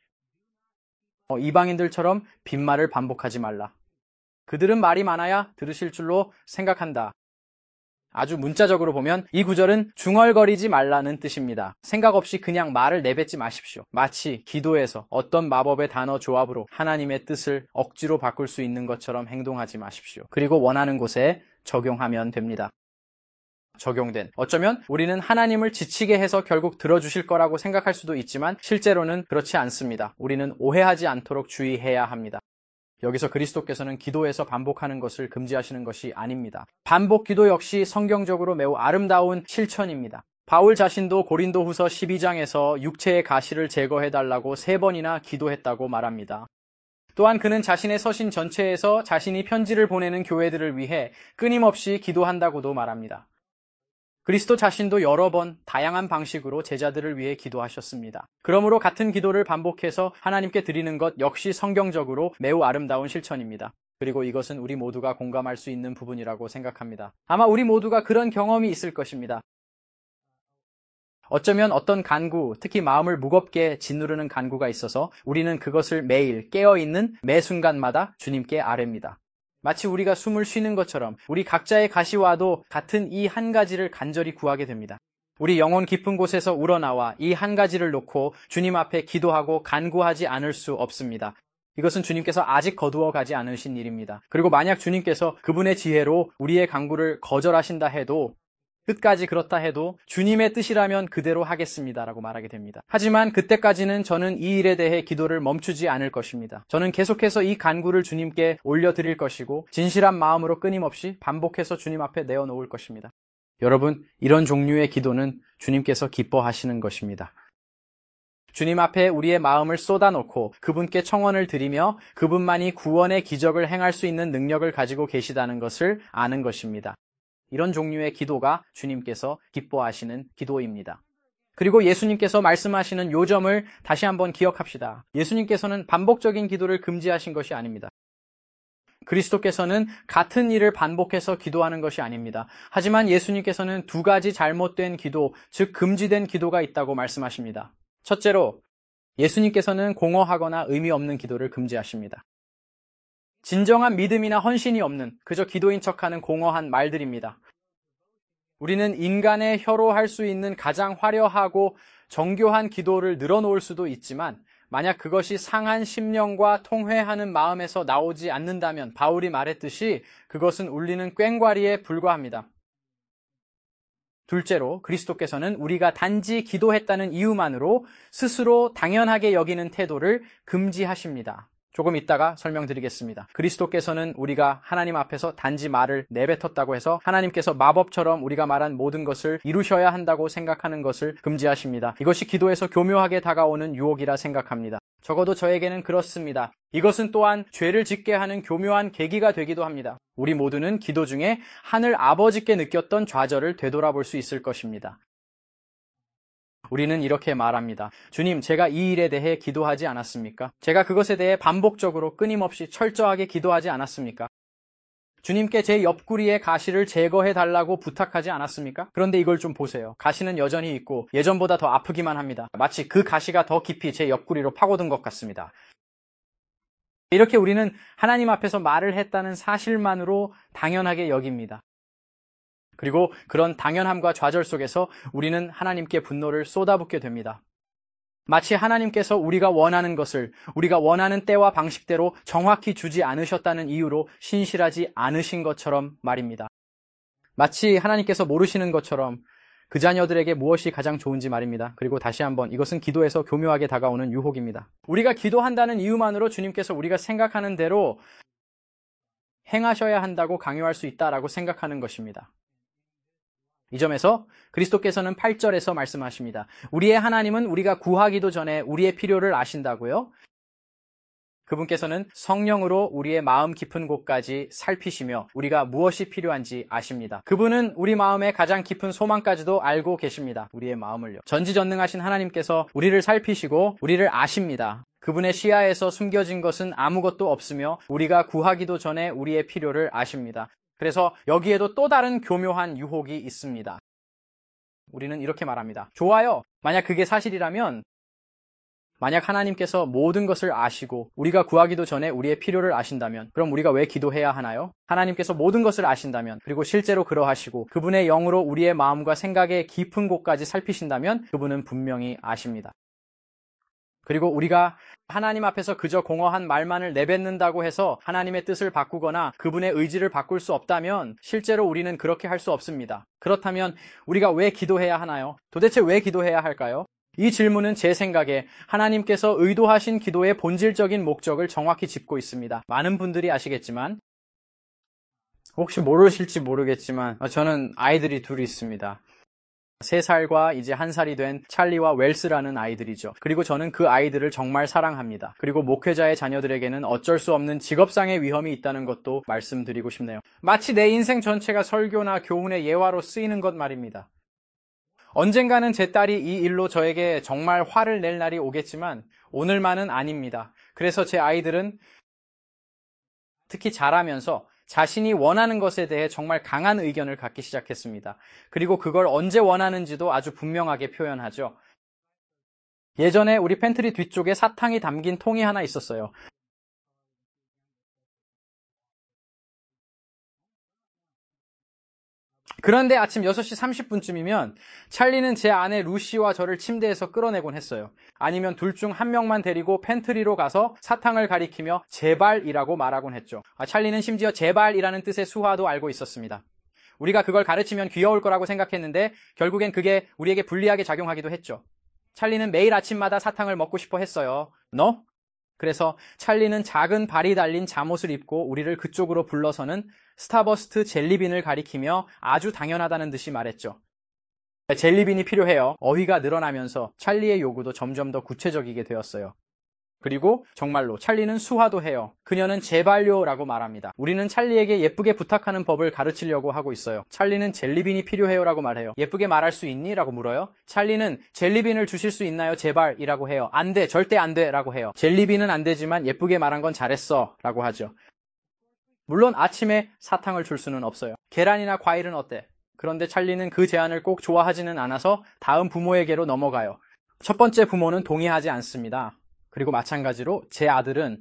이방인들처럼 빈말을 반복하지 말라. 그들은 말이 많아야 들으실 줄로 생각한다. 아주 문자적으로 보면 이 구절은 중얼거리지 말라는 뜻입니다. 생각 없이 그냥 말을 내뱉지 마십시오. 마치 기도에서 어떤 마법의 단어 조합으로 하나님의 뜻을 억지로 바꿀 수 있는 것처럼 행동하지 마십시오. 그리고 원하는 곳에 적용하면 됩니다. 적용된. 어쩌면 우리는 하나님을 지치게 해서 결국 들어주실 거라고 생각할 수도 있지만 실제로는 그렇지 않습니다. 우리는 오해하지 않도록 주의해야 합니다. 여기서 그리스도께서는 기도에서 반복하는 것을 금지하시는 것이 아닙니다. 반복 기도 역시 성경적으로 매우 아름다운 실천입니다. 바울 자신도 고린도후서 십이 장에서 육체의 가시를 제거해달라고 세 번이나 기도했다고 말합니다. 또한 그는 자신의 서신 전체에서 자신이 편지를 보내는 교회들을 위해 끊임없이 기도한다고도 말합니다. 그리스도 자신도 여러 번 다양한 방식으로 제자들을 위해 기도하셨습니다. 그러므로 같은 기도를 반복해서 하나님께 드리는 것 역시 성경적으로 매우 아름다운 실천입니다. 그리고 이것은 우리 모두가 공감할 수 있는 부분이라고 생각합니다. 아마 우리 모두가 그런 경험이 있을 것입니다. 어쩌면 어떤 간구, 특히 마음을 무겁게 짓누르는 간구가 있어서 우리는 그것을 매일 깨어있는 매 순간마다 주님께 아뢰입니다. 마치 우리가 숨을 쉬는 것처럼 우리 각자의 가시와도 같은 이 한 가지를 간절히 구하게 됩니다. 우리 영혼 깊은 곳에서 우러나와 이 한 가지를 놓고 주님 앞에 기도하고 간구하지 않을 수 없습니다. 이것은 주님께서 아직 거두어 가지 않으신 일입니다. 그리고 만약 주님께서 그분의 지혜로 우리의 간구를 거절하신다 해도 끝까지 그렇다 해도 주님의 뜻이라면 그대로 하겠습니다라고 말하게 됩니다. 하지만 그때까지는 저는 이 일에 대해 기도를 멈추지 않을 것입니다. 저는 계속해서 이 간구를 주님께 올려드릴 것이고 진실한 마음으로 끊임없이 반복해서 주님 앞에 내어놓을 것입니다. 여러분, 이런 종류의 기도는 주님께서 기뻐하시는 것입니다. 주님 앞에 우리의 마음을 쏟아놓고 그분께 청원을 드리며 그분만이 구원의 기적을 행할 수 있는 능력을 가지고 계시다는 것을 아는 것입니다. 이런 종류의 기도가 주님께서 기뻐하시는 기도입니다. 그리고 예수님께서 말씀하시는 요점을 다시 한번 기억합시다. 예수님께서는 반복적인 기도를 금지하신 것이 아닙니다. 그리스도께서는 같은 일을 반복해서 기도하는 것이 아닙니다. 하지만 예수님께서는 두 가지 잘못된 기도, 즉 금지된 기도가 있다고 말씀하십니다. 첫째로, 예수님께서는 공허하거나 의미 없는 기도를 금지하십니다. 진정한 믿음이나 헌신이 없는 그저 기도인 척하는 공허한 말들입니다. 우리는 인간의 혀로 할 수 있는 가장 화려하고 정교한 기도를 늘어놓을 수도 있지만 만약 그것이 상한 심령과 통회하는 마음에서 나오지 않는다면 바울이 말했듯이 그것은 울리는 꽹과리에 불과합니다. 둘째로, 그리스도께서는 우리가 단지 기도했다는 이유만으로 스스로 당연하게 여기는 태도를 금지하십니다. 조금 이따가 설명드리겠습니다. 그리스도께서는 우리가 하나님 앞에서 단지 말을 내뱉었다고 해서 하나님께서 마법처럼 우리가 말한 모든 것을 이루셔야 한다고 생각하는 것을 금지하십니다. 이것이 기도에서 교묘하게 다가오는 유혹이라 생각합니다. 적어도 저에게는 그렇습니다. 이것은 또한 죄를 짓게 하는 교묘한 계기가 되기도 합니다. 우리 모두는 기도 중에 하늘 아버지께 느꼈던 좌절을 되돌아볼 수 있을 것입니다. 우리는 이렇게 말합니다. 주님, 제가 이 일에 대해 기도하지 않았습니까? 제가 그것에 대해 반복적으로 끊임없이 철저하게 기도하지 않았습니까? 주님께 제 옆구리의 가시를 제거해 달라고 부탁하지 않았습니까? 그런데 이걸 좀 보세요. 가시는 여전히 있고 예전보다 더 아프기만 합니다. 마치 그 가시가 더 깊이 제 옆구리로 파고든 것 같습니다. 이렇게 우리는 하나님 앞에서 말을 했다는 사실만으로 당연하게 여깁니다. 그리고 그런 당연함과 좌절 속에서 우리는 하나님께 분노를 쏟아붓게 됩니다. 마치 하나님께서 우리가 원하는 것을 우리가 원하는 때와 방식대로 정확히 주지 않으셨다는 이유로 신실하지 않으신 것처럼 말입니다. 마치 하나님께서 모르시는 것처럼 그 자녀들에게 무엇이 가장 좋은지 말입니다. 그리고 다시 한번 이것은 기도에서 교묘하게 다가오는 유혹입니다. 우리가 기도한다는 이유만으로 주님께서 우리가 생각하는 대로 행하셔야 한다고 강요할 수 있다라고 생각하는 것입니다. 이 점에서 그리스도께서는 팔 절에서 말씀하십니다. 우리의 하나님은 우리가 구하기도 전에 우리의 필요를 아신다고요? 그분께서는 성령으로 우리의 마음 깊은 곳까지 살피시며 우리가 무엇이 필요한지 아십니다. 그분은 우리 마음의 가장 깊은 소망까지도 알고 계십니다. 우리의 마음을요. 전지전능하신 하나님께서 우리를 살피시고 우리를 아십니다. 그분의 시야에서 숨겨진 것은 아무것도 없으며 우리가 구하기도 전에 우리의 필요를 아십니다. 그래서 여기에도 또 다른 교묘한 유혹이 있습니다. 우리는 이렇게 말합니다. 좋아요. 만약 그게 사실이라면, 만약 하나님께서 모든 것을 아시고 우리가 구하기도 전에 우리의 필요를 아신다면 그럼 우리가 왜 기도해야 하나요? 하나님께서 모든 것을 아신다면, 그리고 실제로 그러하시고 그분의 영으로 우리의 마음과 생각의 깊은 곳까지 살피신다면 그분은 분명히 아십니다. 그리고 우리가 하나님 앞에서 그저 공허한 말만을 내뱉는다고 해서 하나님의 뜻을 바꾸거나 그분의 의지를 바꿀 수 없다면 실제로 우리는 그렇게 할 수 없습니다. 그렇다면 우리가 왜 기도해야 하나요? 도대체 왜 기도해야 할까요? 이 질문은 제 생각에 하나님께서 의도하신 기도의 본질적인 목적을 정확히 짚고 있습니다. 많은 분들이 아시겠지만, 혹시 모르실지 모르겠지만 저는 아이들이 둘이 있습니다. 세 살과 이제 한 살이 된 찰리와 웰스라는 아이들이죠. 그리고 저는 그 아이들을 정말 사랑합니다. 그리고 목회자의 자녀들에게는 어쩔 수 없는 직업상의 위험이 있다는 것도 말씀드리고 싶네요. 마치 내 인생 전체가 설교나 교훈의 예화로 쓰이는 것 말입니다. 언젠가는 제 딸이 이 일로 저에게 정말 화를 낼 날이 오겠지만 오늘만은 아닙니다. 그래서 제 아이들은 특히 자라면서 자신이 원하는 것에 대해 정말 강한 의견을 갖기 시작했습니다. 그리고 그걸 언제 원하는지도 아주 분명하게 표현하죠. 예전에 우리 팬트리 뒤쪽에 사탕이 담긴 통이 하나 있었어요. 그런데 아침 여섯 시 삼십 분쯤이면 찰리는 제 아내 루시와 저를 침대에서 끌어내곤 했어요. 아니면 둘 중 한 명만 데리고 팬트리로 가서 사탕을 가리키며 제발이라고 말하곤 했죠. 아, 찰리는 심지어 제발이라는 뜻의 수화도 알고 있었습니다. 우리가 그걸 가르치면 귀여울 거라고 생각했는데 결국엔 그게 우리에게 불리하게 작용하기도 했죠. 찰리는 매일 아침마다 사탕을 먹고 싶어 했어요. 너? 그래서 찰리는 작은 발이 달린 잠옷을 입고 우리를 그쪽으로 불러서는 스타버스트 젤리빈을 가리키며 아주 당연하다는 듯이 말했죠. 젤리빈이 필요해요. 어휘가 늘어나면서 찰리의 요구도 점점 더 구체적이게 되었어요. 그리고 정말로 찰리는 수화도 해요. 그녀는 제발요라고 말합니다. 우리는 찰리에게 예쁘게 부탁하는 법을 가르치려고 하고 있어요. 찰리는 젤리빈이 필요해요라고 말해요. 예쁘게 말할 수 있니? 라고 물어요. 찰리는 젤리빈을 주실 수 있나요? 제발이라고 해요. 안 돼, 절대 안 돼 라고 해요. 젤리빈은 안 되지만 예쁘게 말한 건 잘했어 라고 하죠. 물론 아침에 사탕을 줄 수는 없어요. 계란이나 과일은 어때? 그런데 찰리는 그 제안을 꼭 좋아하지는 않아서 다음 부모에게로 넘어가요. 첫 번째 부모는 동의하지 않습니다. 그리고 마찬가지로 제 아들은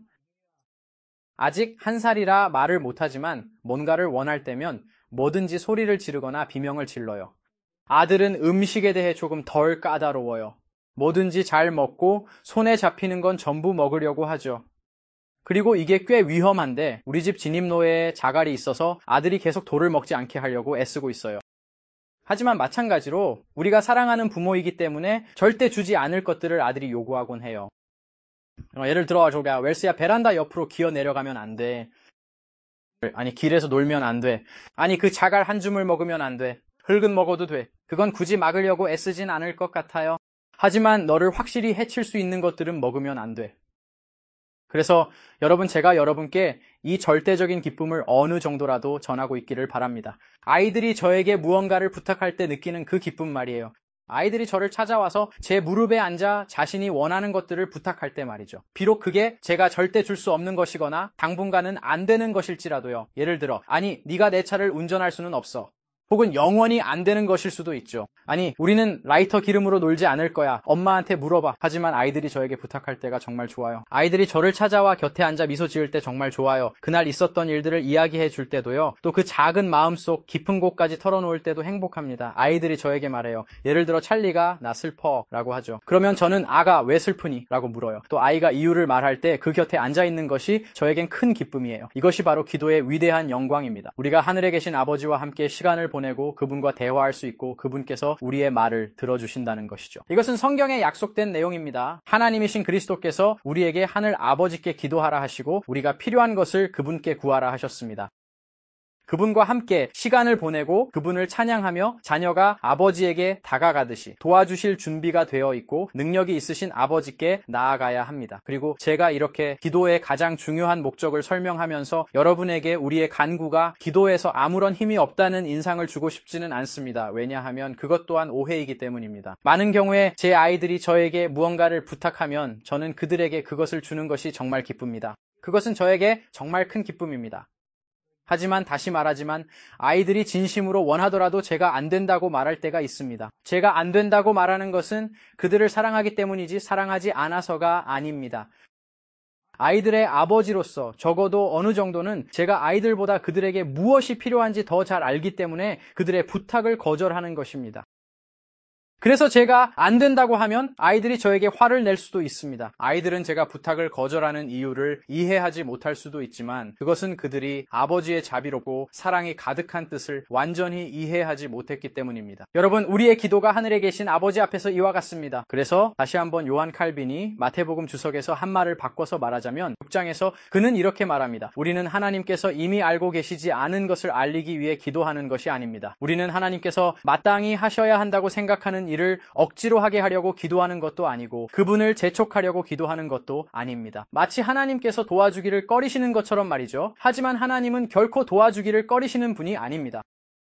아직 한 살이라 말을 못하지만 뭔가를 원할 때면 뭐든지 소리를 지르거나 비명을 질러요. 아들은 음식에 대해 조금 덜 까다로워요. 뭐든지 잘 먹고 손에 잡히는 건 전부 먹으려고 하죠. 그리고 이게 꽤 위험한데 우리 집 진입로에 자갈이 있어서 아들이 계속 돌을 먹지 않게 하려고 애쓰고 있어요. 하지만 마찬가지로 우리가 사랑하는 부모이기 때문에 절대 주지 않을 것들을 아들이 요구하곤 해요. 예를 들어 저기야 웰스야 베란다 옆으로 기어 내려가면 안 돼. 아니 길에서 놀면 안 돼. 아니 그 자갈 한 줌을 먹으면 안 돼. 흙은 먹어도 돼. 그건 굳이 막으려고 애쓰진 않을 것 같아요. 하지만 너를 확실히 해칠 수 있는 것들은 먹으면 안 돼. 그래서 여러분 제가 여러분께 이 절대적인 기쁨을 어느 정도라도 전하고 있기를 바랍니다. 아이들이 저에게 무언가를 부탁할 때 느끼는 그 기쁨 말이에요. 아이들이 저를 찾아와서 제 무릎에 앉아 자신이 원하는 것들을 부탁할 때 말이죠. 비록 그게 제가 절대 줄 수 없는 것이거나 당분간은 안 되는 것일지라도요. 예를 들어 아니 네가 내 차를 운전할 수는 없어. 혹은 영원히 안 되는 것일 수도 있죠. 아니 우리는 라이터 기름으로 놀지 않을 거야. 엄마한테 물어봐. 하지만 아이들이 저에게 부탁할 때가 정말 좋아요. 아이들이 저를 찾아와 곁에 앉아 미소 지을 때 정말 좋아요. 그날 있었던 일들을 이야기해 줄 때도요. 또 그 작은 마음속 깊은 곳까지 털어놓을 때도 행복합니다. 아이들이 저에게 말해요. 예를 들어 찰리가 나 슬퍼 라고 하죠. 그러면 저는 아가 왜 슬프니? 라고 물어요. 또 아이가 이유를 말할 때 그 곁에 앉아있는 것이 저에겐 큰 기쁨이에요. 이것이 바로 기도의 위대한 영광입니다. 우리가 하늘에 계신 아버지와 함께 시간을 보내고 그분과 대화할 수 있고 그분께서 우리의 말을 들어주신다는 것이죠. 이것은 성경에 약속된 내용입니다. 하나님이신 그리스도께서 우리에게 하늘 아버지께 기도하라 하시고 우리가 필요한 것을 그분께 구하라 하셨습니다. 그분과 함께 시간을 보내고 그분을 찬양하며 자녀가 아버지에게 다가가듯이 도와주실 준비가 되어 있고 능력이 있으신 아버지께 나아가야 합니다. 그리고 제가 이렇게 기도의 가장 중요한 목적을 설명하면서 여러분에게 우리의 간구가 기도에서 아무런 힘이 없다는 인상을 주고 싶지는 않습니다. 왜냐하면 그것 또한 오해이기 때문입니다. 많은 경우에 제 아이들이 저에게 무언가를 부탁하면 저는 그들에게 그것을 주는 것이 정말 기쁩니다. 그것은 저에게 정말 큰 기쁨입니다. 하지만 다시 말하지만 아이들이 진심으로 원하더라도 제가 안 된다고 말할 때가 있습니다. 제가 안 된다고 말하는 것은 그들을 사랑하기 때문이지 사랑하지 않아서가 아닙니다. 아이들의 아버지로서 적어도 어느 정도는 제가 아이들보다 그들에게 무엇이 필요한지 더 잘 알기 때문에 그들의 부탁을 거절하는 것입니다. 그래서 제가 안 된다고 하면 아이들이 저에게 화를 낼 수도 있습니다. 아이들은 제가 부탁을 거절하는 이유를 이해하지 못할 수도 있지만 그것은 그들이 아버지의 자비롭고 사랑이 가득한 뜻을 완전히 이해하지 못했기 때문입니다. 여러분, 우리의 기도가 하늘에 계신 아버지 앞에서 이와 같습니다. 그래서 다시 한번 요한 칼빈이 마태복음 주석에서 한 말을 바꿔서 말하자면 육 장에서 그는 이렇게 말합니다. 우리는 하나님께서 이미 알고 계시지 않은 것을 알리기 위해 기도하는 것이 아닙니다. 우리는 하나님께서 마땅히 하셔야 한다고 생각하는 일을 억지로 하게 하려고 기도하는 것도 아니고 그분을 재촉하려고 기도하는 것도 아닙니다. 마치 하나님께서 도와주기를 꺼리시는 것처럼 말이죠. 하지만 하나님은 결코 도와주기를 꺼리시는 분이 아닙니다.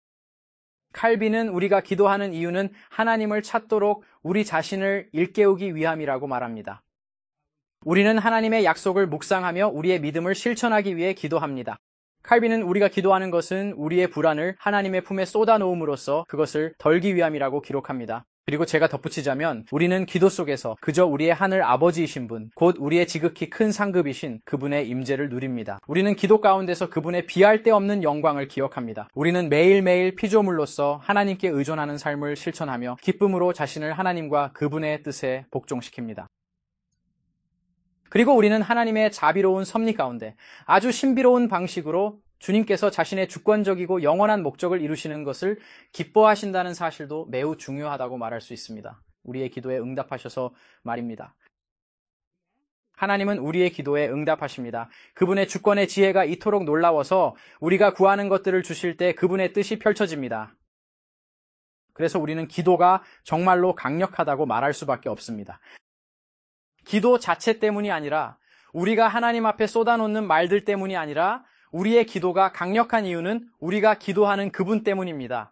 칼빈은 우리가 기도하는 이유는 하나님을 찾도록 우리 자신을 일깨우기 위함이라고 말합니다. 우리는 하나님의 약속을 묵상하며 우리의 믿음을 실천하기 위해 기도합니다. 칼빈은 우리가 기도하는 것은 우리의 불안을 하나님의 품에 쏟아놓음으로써 그것을 덜기 위함이라고 기록합니다. 그리고 제가 덧붙이자면 우리는 기도 속에서 그저 우리의 하늘 아버지이신 분, 곧 우리의 지극히 큰 상급이신 그분의 임재를 누립니다. 우리는 기도 가운데서 그분의 비할 데 없는 영광을 기억합니다. 우리는 매일매일 피조물로서 하나님께 의존하는 삶을 실천하며 기쁨으로 자신을 하나님과 그분의 뜻에 복종시킵니다. 그리고 우리는 하나님의 자비로운 섭리 가운데 아주 신비로운 방식으로 주님께서 자신의 주권적이고 영원한 목적을 이루시는 것을 기뻐하신다는 사실도 매우 중요하다고 말할 수 있습니다. 우리의 기도에 응답하셔서 말입니다. 하나님은 우리의 기도에 응답하십니다. 그분의 주권의 지혜가 이토록 놀라워서 우리가 구하는 것들을 주실 때 그분의 뜻이 펼쳐집니다. 그래서 우리는 기도가 정말로 강력하다고 말할 수밖에 없습니다. 기도 자체 때문이 아니라 우리가 하나님 앞에 쏟아놓는 말들 때문이 아니라 우리의 기도가 강력한 이유는 우리가 기도하는 그분 때문입니다.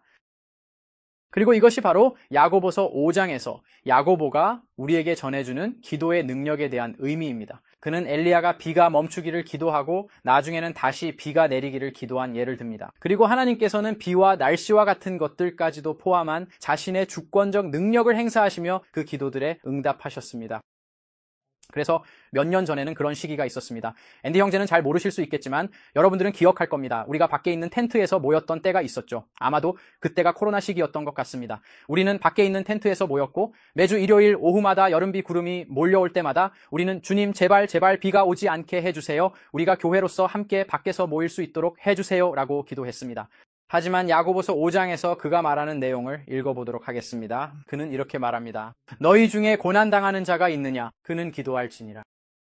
그리고 이것이 바로 야고보서 오 장에서 야고보가 우리에게 전해주는 기도의 능력에 대한 의미입니다. 그는 엘리야가 비가 멈추기를 기도하고 나중에는 다시 비가 내리기를 기도한 예를 듭니다. 그리고 하나님께서는 비와 날씨와 같은 것들까지도 포함한 자신의 주권적 능력을 행사하시며 그 기도들에 응답하셨습니다. 그래서 몇 년 전에는 그런 시기가 있었습니다. 앤디 형제는 잘 모르실 수 있겠지만 여러분들은 기억할 겁니다. 우리가 밖에 있는 텐트에서 모였던 때가 있었죠. 아마도 그때가 코로나 시기였던 것 같습니다. 우리는 밖에 있는 텐트에서 모였고 매주 일요일 오후마다 여름비 구름이 몰려올 때마다 우리는 주님 제발 제발 비가 오지 않게 해주세요. 우리가 교회로서 함께 밖에서 모일 수 있도록 해주세요 라고 기도했습니다. 하지만 야고보서 오 장에서 그가 말하는 내용을 읽어보도록 하겠습니다. 그는 이렇게 말합니다. 너희 중에 고난당하는 자가 있느냐? 그는 기도할지니라.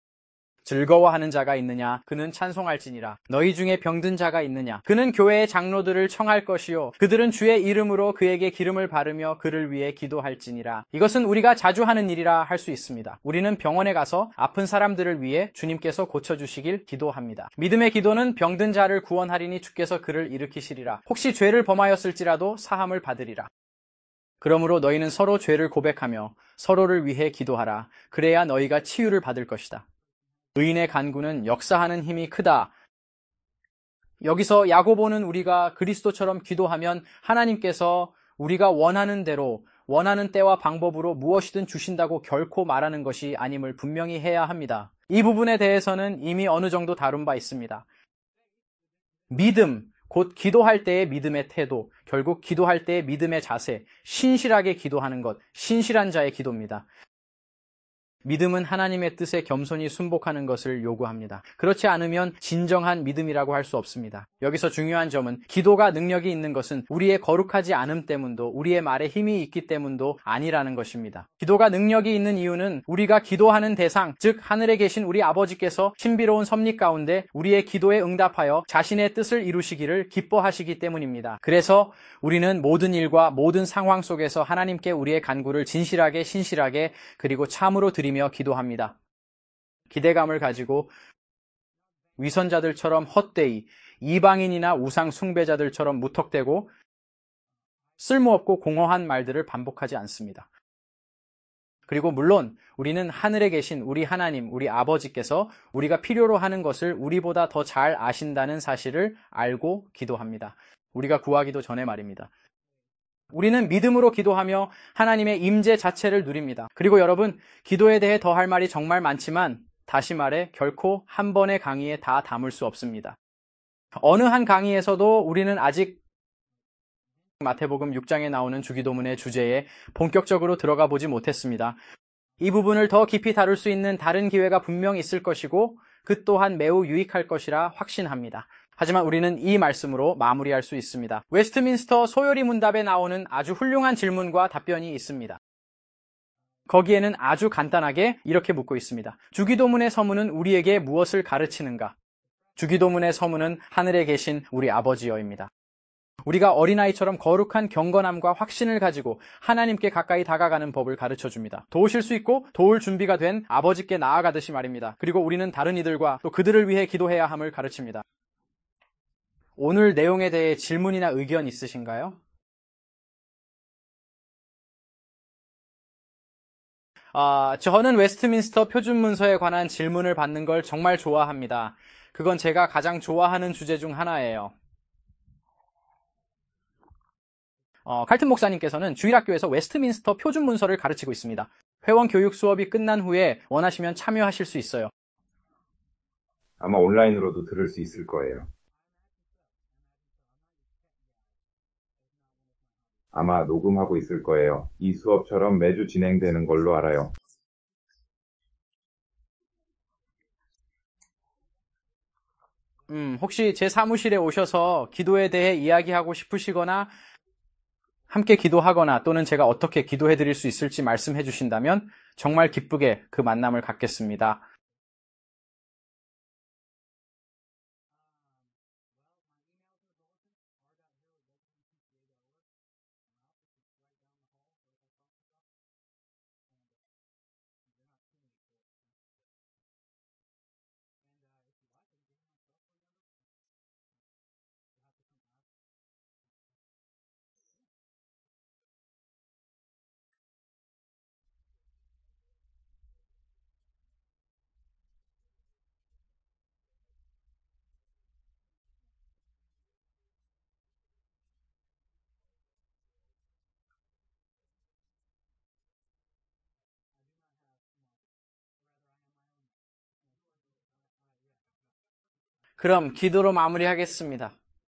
즐거워하는 자가 있느냐? 그는 찬송할지니라. 너희 중에 병든 자가 있느냐? 그는 교회의 장로들을 청할 것이요. 그들은 주의 이름으로 그에게 기름을 바르며 그를 위해 기도할지니라. 이것은 우리가 자주 하는 일이라 할 수 있습니다. 우리는 병원에 가서 아픈 사람들을 위해 주님께서 고쳐주시길 기도합니다. 믿음의 기도는 병든 자를 구원하리니 주께서 그를 일으키시리라. 혹시 죄를 범하였을지라도 사함을 받으리라. 그러므로 너희는 서로 죄를 고백하며 서로를 위해 기도하라. 그래야 너희가 치유를 받을 것이다. 의인의 간구는 역사하는 힘이 크다. 여기서 야고보는 우리가 그리스도처럼 기도하면 하나님께서 우리가 원하는 대로 원하는 때와 방법으로 무엇이든 주신다고 결코 말하는 것이 아님을 분명히 해야 합니다. 이 부분에 대해서는 이미 어느 정도 다룬 바 있습니다. 믿음, 곧 기도할 때의 믿음의 태도, 결국 기도할 때의 믿음의 자세, 신실하게 기도하는 것, 신실한 자의 기도입니다. 믿음은 하나님의 뜻에 겸손히 순복하는 것을 요구합니다. 그렇지 않으면 진정한 믿음이라고 할 수 없습니다. 여기서 중요한 점은 기도가 능력이 있는 것은 우리의 거룩하지 않음 때문도 우리의 말에 힘이 있기 때문도 아니라는 것입니다. 기도가 능력이 있는 이유는 우리가 기도하는 대상, 즉 하늘에 계신 우리 아버지께서 신비로운 섭리 가운데 우리의 기도에 응답하여 자신의 뜻을 이루시기를 기뻐하시기 때문입니다. 그래서 우리는 모든 일과 모든 상황 속에서 하나님께 우리의 간구를 진실하게 신실하게 그리고 참으로 드리며 기도합니다. 기대감을 가지고 위선자들처럼 헛되이 이방인이나 우상 숭배자들처럼 무턱대고 쓸모없고 공허한 말들을 반복하지 않습니다. 그리고 물론 우리는 하늘에 계신 우리 하나님, 우리 아버지께서 우리가 필요로 하는 것을 우리보다 더 잘 아신다는 사실을 알고 기도합니다. 우리가 구하기도 전에 말입니다. 우리는 믿음으로 기도하며 하나님의 임재 자체를 누립니다. 그리고 여러분, 기도에 대해 더 할 말이 정말 많지만 다시 말해 결코 한 번의 강의에 다 담을 수 없습니다. 어느 한 강의에서도 우리는 아직 마태복음 육 장에 나오는 주기도문의 주제에 본격적으로 들어가 보지 못했습니다. 이 부분을 더 깊이 다룰 수 있는 다른 기회가 분명히 있을 것이고 그 또한 매우 유익할 것이라 확신합니다. 하지만 우리는 이 말씀으로 마무리할 수 있습니다. 웨스트민스터 소요리 문답에 나오는 아주 훌륭한 질문과 답변이 있습니다. 거기에는 아주 간단하게 이렇게 묻고 있습니다. 주기도문의 서문은 우리에게 무엇을 가르치는가? 주기도문의 서문은 하늘에 계신 우리 아버지여입니다. 우리가 어린아이처럼 거룩한 경건함과 확신을 가지고 하나님께 가까이 다가가는 법을 가르쳐줍니다. 도우실 수 있고 도울 준비가 된 아버지께 나아가듯이 말입니다. 그리고 우리는 다른 이들과 또 그들을 위해 기도해야 함을 가르칩니다. 오늘 내용에 대해 질문이나 의견 있으신가요? 아, 저는 웨스트민스터 표준문서에 관한 질문을 받는 걸 정말 좋아합니다. 그건 제가 가장 좋아하는 주제 중 하나예요. 어, 칼튼 목사님께서는 주일학교에서 웨스트민스터 표준문서를 가르치고 있습니다. 회원 교육 수업이 끝난 후에 원하시면 참여하실 수 있어요. 아마 온라인으로도 들을 수 있을 거예요. 아마 녹음하고 있을 거예요. 이 수업처럼 매주 진행되는 걸로 알아요. 음, 혹시 제 사무실에 오셔서 기도에 대해 이야기하고 싶으시거나 함께 기도하거나 또는 제가 어떻게 기도해 드릴 수 있을지 말씀해 주신다면 정말 기쁘게 그 만남을 갖겠습니다. 그럼 기도로 마무리하겠습니다.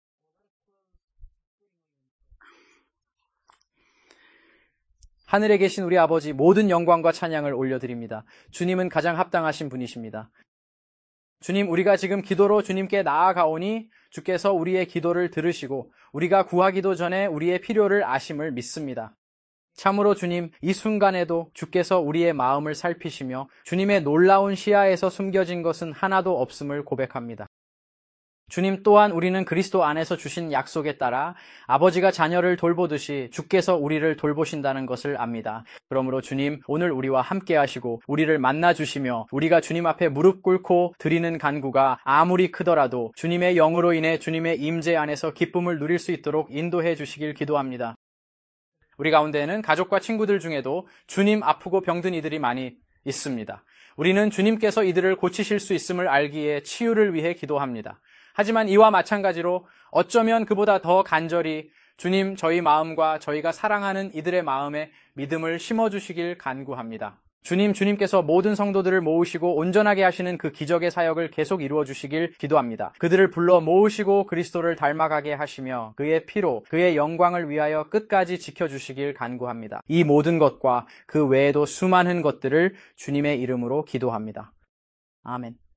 하늘에 계신 우리 아버지, 모든 영광과 찬양을 올려드립니다. 주님은 가장 합당하신 분이십니다. 주님, 우리가 지금 기도로 주님께 나아가오니 주께서 우리의 기도를 들으시고 우리가 구하기도 전에 우리의 필요를 아심을 믿습니다. 참으로 주님, 이 순간에도 주께서 우리의 마음을 살피시며 주님의 놀라운 시야에서 숨겨진 것은 하나도 없음을 고백합니다. 주님 또한 우리는 그리스도 안에서 주신 약속에 따라 아버지가 자녀를 돌보듯이 주께서 우리를 돌보신다는 것을 압니다. 그러므로 주님, 오늘 우리와 함께 하시고 우리를 만나 주시며 우리가 주님 앞에 무릎 꿇고 드리는 간구가 아무리 크더라도 주님의 영으로 인해 주님의 임재 안에서 기쁨을 누릴 수 있도록 인도해 주시길 기도합니다. 우리 가운데에는 가족과 친구들 중에도 주님 아프고 병든 이들이 많이 있습니다. 우리는 주님께서 이들을 고치실 수 있음을 알기에 치유를 위해 기도합니다. 하지만 이와 마찬가지로 어쩌면 그보다 더 간절히 주님, 저희 마음과 저희가 사랑하는 이들의 마음에 믿음을 심어주시길 간구합니다. 주님, 주님께서 모든 성도들을 모으시고 온전하게 하시는 그 기적의 사역을 계속 이루어 주시길 기도합니다. 그들을 불러 모으시고 그리스도를 닮아가게 하시며 그의 피로 그의 영광을 위하여 끝까지 지켜주시길 간구합니다. 이 모든 것과 그 외에도 수많은 것들을 주님의 이름으로 기도합니다. 아멘.